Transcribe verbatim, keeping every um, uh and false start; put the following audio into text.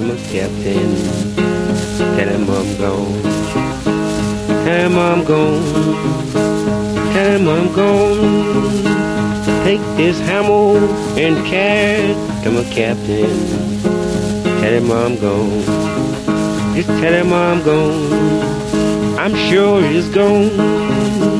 my captain. Tell him I'm gone. Tell him I'm gone. Tell him I'm gone. Take this hammer and carry to my captain. Tell him I'm gone. Just tell him I'm gone. I'm sure he's gone.